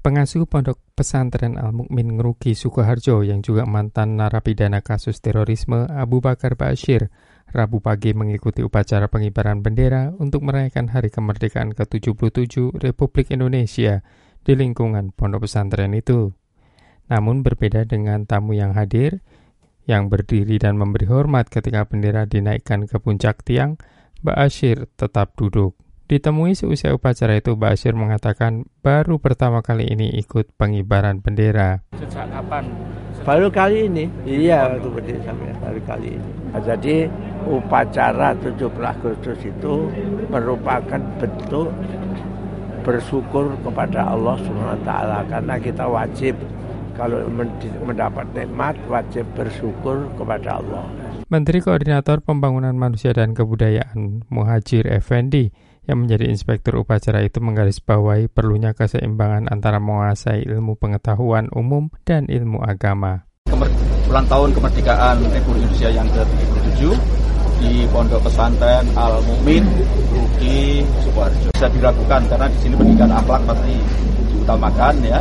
Pengasuh Pondok Pesantren Al-Mukmin Ngeruki Sukoharjo yang juga mantan narapidana kasus terorisme Abu Bakar Ba'asyir Rabu pagi mengikuti upacara pengibaran bendera untuk merayakan Hari Kemerdekaan ke-77 Republik Indonesia di lingkungan pondok pesantren itu. Namun berbeda dengan tamu yang hadir, yang berdiri dan memberi hormat ketika bendera dinaikkan ke puncak tiang, Ba'asyir tetap duduk. Ditemui seusai upacara itu, Ba'asyir mengatakan baru pertama kali ini ikut pengibaran bendera. Sejak kapan? Baru kali ini. Iya, waktu berdiri sampai baru kali ini. Jadi upacara 17 Agustus itu merupakan bentuk bersyukur kepada Allah SWT, karena kita wajib kalau mendapat nikmat wajib bersyukur kepada Allah. Menteri Koordinator Pembangunan Manusia dan Kebudayaan Muhadjir Effendi yang menjadi inspektur upacara itu menggarisbawahi perlunya keseimbangan antara menguasai ilmu pengetahuan umum dan ilmu agama. Ulang tahun kemerdekaan Republik Indonesia yang ke-77 di Pondok Pesantren Al-Mukmin Ngeruki Sukoharjo. Bisa diragukan karena di sini pendidikan akhlak pasti diutamakan ya.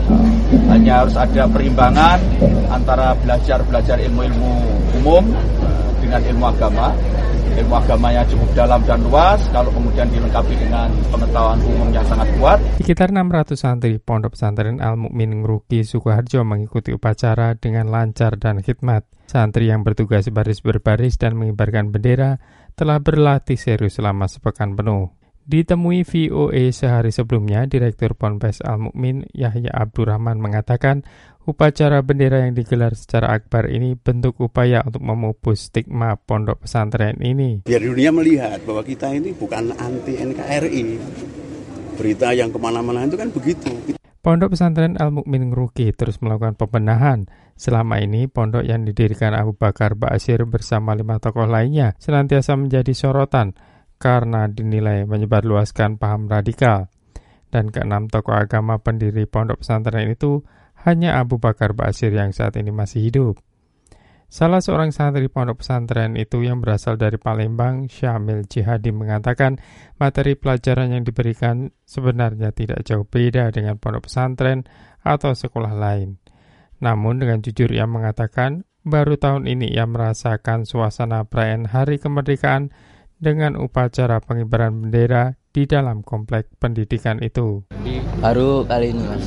Hanya harus ada perimbangan antara belajar ilmu-ilmu umum dengan ilmu agama. Ilmu agamanya cukup dalam dan luas, kalau kemudian dilengkapi dengan pengetahuan umum yang sangat kuat. Sekitar 600 santri Pondok Pesantren Al-Mukmin Ngeruki Sukoharjo mengikuti upacara dengan lancar dan khidmat. Santri yang bertugas baris berbaris dan mengibarkan bendera telah berlatih serius selama sepekan penuh. Ditemui VOA sehari sebelumnya, Direktur Ponpes Al-Mukmin Yahya Abdurrahman mengatakan upacara bendera yang digelar secara akbar ini bentuk upaya untuk memupus stigma pondok pesantren ini. Biar dunia melihat bahwa kita ini bukan anti NKRI. Berita yang kemana-mana itu kan begitu. Pondok Pesantren Al-Mukmin Ngeruki terus melakukan pembenahan. Selama ini, pondok yang didirikan Abu Bakar Ba'asyir bersama 5 tokoh lainnya senantiasa menjadi sorotan karena dinilai menyebarluaskan paham radikal. Dan ke-6 tokoh agama pendiri pondok pesantren itu hanya Abu Bakar Ba'asyir yang saat ini masih hidup. Salah seorang santri pondok pesantren itu yang berasal dari Palembang, Syamil Jihadi, mengatakan materi pelajaran yang diberikan sebenarnya tidak jauh beda dengan pondok pesantren atau sekolah lain. Namun dengan jujur ia mengatakan baru tahun ini ia merasakan suasana perayaan Hari Kemerdekaan dengan upacara pengibaran bendera di dalam komplek pendidikan itu. Baru kali ini, Mas.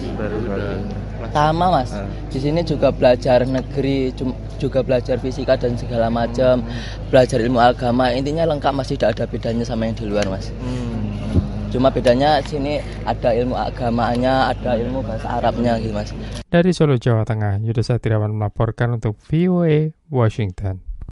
Sama, Mas. Di sini juga belajar negeri, juga belajar fisika dan segala macam, belajar ilmu agama. Intinya lengkap, Mas, tidak ada bedanya sama yang di luar, Mas. Cuma bedanya sini ada ilmu agamanya, ada ilmu bahasa Arabnya gitu, Mas. Dari Solo, Jawa Tengah, Yudha Satriawan melaporkan untuk VOA Washington.